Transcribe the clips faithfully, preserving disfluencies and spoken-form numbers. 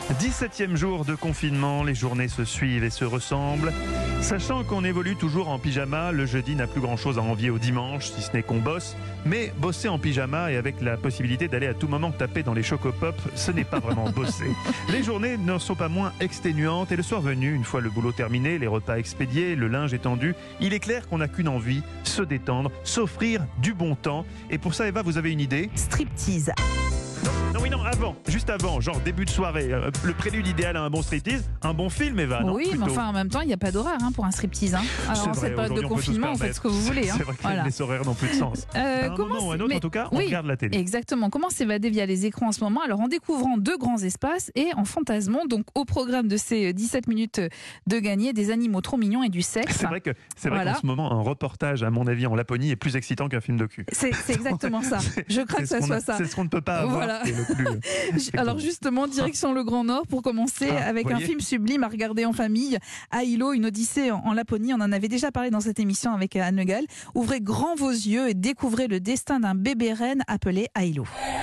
dix-septième jour de confinement, les journées se suivent et se ressemblent. Sachant qu'on évolue toujours en pyjama, le jeudi n'a plus grand chose à envier au dimanche, si ce n'est qu'on bosse. Mais bosser en pyjama et avec la possibilité d'aller à tout moment taper dans les chocopop, ce n'est pas vraiment bosser. Les journées ne sont pas moins exténuantes et le soir venu, une fois le boulot terminé, les repas expédiés, le linge étendu, il est clair qu'on n'a qu'une envie, se détendre, s'offrir du bon temps. Et pour ça, Eva, vous avez une idée ? Striptease. Non, oui, non, avant, juste avant, genre début de soirée, euh, le prélude idéal à un bon striptease, un bon film, Eva, non ? Oui, Plutôt. mais enfin, en même temps, il n'y a pas d'horaire hein, pour un striptease. Hein. Alors, C'est en vrai, cette période de aujourd'hui, on peut tout se confinement, vous faites permettre. ce que vous voulez. Hein. C'est vrai que Voilà. les horaires n'ont plus de sens. Euh, à un comment moment ou à un c'est- autre, mais- en tout cas, on oui, regarde la télé. Exactement. Comment s'évader via les écrans en ce moment ? Alors, en découvrant deux grands espaces et en fantasmant, donc au programme de ces dix-sept minutes de gagner, des animaux trop mignons et du sexe. C'est vrai que c'est vrai Voilà. qu'en ce moment, un reportage, à mon avis, en Laponie est plus excitant qu'un film de cul. C'est c'est exactement ça. Je crains que C'est ce ça qu'on soit a- ça. C'est ce qu'on ne peut pas avoir. Voilà. qui est le plus, euh, Alors justement, direction le Grand Nord pour commencer Ah, avec un voyez. film sublime à regarder en famille. Aïlo, une odyssée en, en Laponie. On en avait déjà parlé dans cette émission avec Anne Le Gall. Ouvrez grand vos yeux et découvrez le destin d'un bébé reine appelé Aïlo.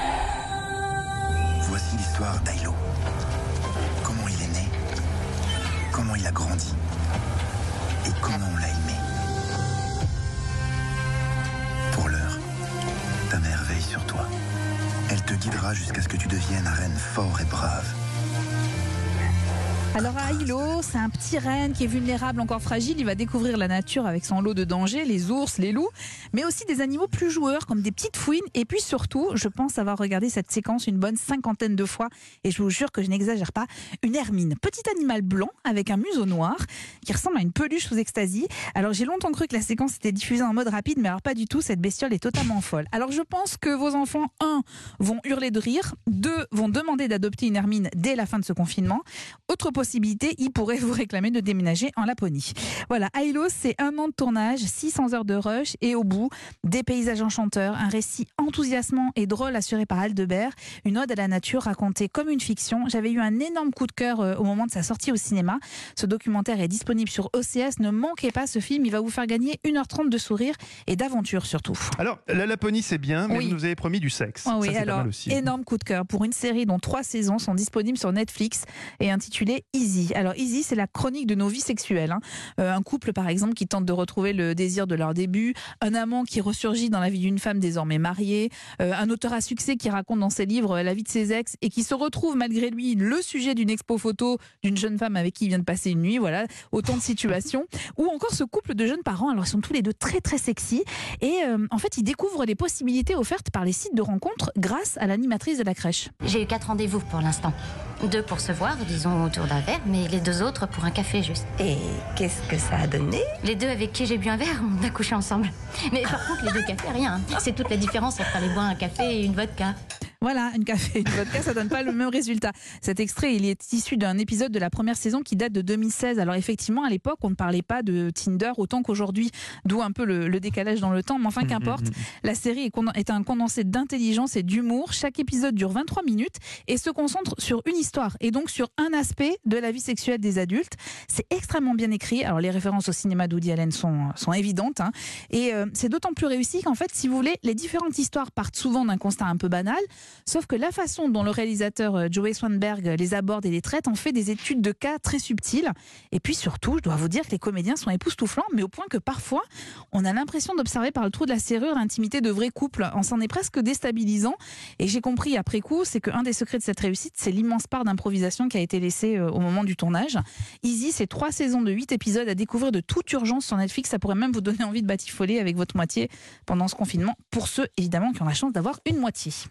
Voici l'histoire d'Aïlo. Comment il est né, comment il a grandi et comment on l'a aimé. Pour l'heure, ta mère veille sur toi. Elle te guidera jusqu'à ce que tu deviennes un reine fort et brave. Alors Aïlo, c'est un petit renne qui est vulnérable, encore fragile. Il va découvrir la nature avec son lot de dangers, les ours, les loups, mais aussi des animaux plus joueurs comme des petites fouines. Et puis surtout, je pense avoir regardé cette séquence une bonne cinquantaine de fois et je vous jure que je n'exagère pas, une hermine, petit animal blanc avec un museau noir qui ressemble à une peluche sous extasie. Alors j'ai longtemps cru que la séquence était diffusée en mode rapide, mais alors pas du tout, cette bestiole est totalement folle. Alors je pense que vos enfants, un, vont hurler de rire, deux, vont demander d'adopter une hermine dès la fin de ce confinement. Autre possibilité, ils pourraient vous réclamer de déménager en Laponie. Voilà, Aïlo, c'est un an de tournage, six cents heures de rush et au bout, des paysages enchanteurs, un récit enthousiasmant et drôle assuré par Aldebert, une ode à la nature racontée comme une fiction. J'avais eu un énorme coup de cœur euh, au moment de sa sortie au cinéma. Ce documentaire est disponible sur O C S. Ne manquez pas ce film, il va vous faire gagner une heure trente de sourire et d'aventure surtout. Alors, la Laponie, c'est bien, mais Oui. vous nous avez promis du sexe. Ah Ça, oui, c'est pas alors, mal aussi. énorme coup de cœur pour une série dont trois saisons sont disponibles sur Netflix et intitulée Easy. Alors, Easy, c'est la chronique de nos vies sexuelles. Hein. Euh, un couple, par exemple, qui tente de retrouver le désir de leur début, un amant qui ressurgit dans la vie d'une femme désormais mariée, euh, un auteur à succès qui raconte dans ses livres la vie de ses ex et qui se retrouve malgré lui le sujet d'une expo photo d'une jeune femme avec qui il vient de passer une nuit. Voilà, autant de situations. Ou encore ce couple de jeunes parents. Alors, ils sont tous les deux très, très sexy. Et euh, en fait, ils découvrent les possibilités offertes par les sites de rencontres grâce à l'animatrice de la crèche. J'ai eu quatre rendez-vous pour l'instant. Deux pour se voir, disons autour d'un verre, mais les deux autres pour un café juste. Et qu'est-ce que ça a donné? Les deux avec qui j'ai bu un verre, on a couché ensemble. Mais par contre, les deux cafés, rien. C'est toute la différence entre aller boire un café et une vodka. Voilà, une café et une vodka, ça donne pas le même résultat. Cet extrait, il est issu d'un épisode de la première saison qui date de deux mille seize. Alors effectivement, à l'époque, on ne parlait pas de Tinder autant qu'aujourd'hui, d'où un peu le, le décalage dans le temps. Mais enfin, qu'importe, la série est, conden- est un condensé d'intelligence et d'humour. Chaque épisode dure vingt-trois minutes et se concentre sur une histoire et donc sur un aspect de la vie sexuelle des adultes. C'est extrêmement bien écrit. Alors les références au cinéma d'Woody Allen sont, sont évidentes. Hein. Et euh, c'est d'autant plus réussi qu'en fait, si vous voulez, les différentes histoires partent souvent d'un constat un peu banal. Sauf que la façon dont le réalisateur Joey Swanberg les aborde et les traite en fait des études de cas très subtiles. Et puis surtout, je dois vous dire que les comédiens sont époustouflants, mais au point que parfois, on a l'impression d'observer par le trou de la serrure l'intimité de vrais couples. On s'en est presque déstabilisant. Et j'ai compris après coup, c'est qu'un des secrets de cette réussite, c'est l'immense part d'improvisation qui a été laissée au moment du tournage. Easy, c'est trois saisons de huit épisodes à découvrir de toute urgence sur Netflix. Ça pourrait même vous donner envie de batifoler avec votre moitié pendant ce confinement. Pour ceux, évidemment, qui ont la chance d'avoir une moitié.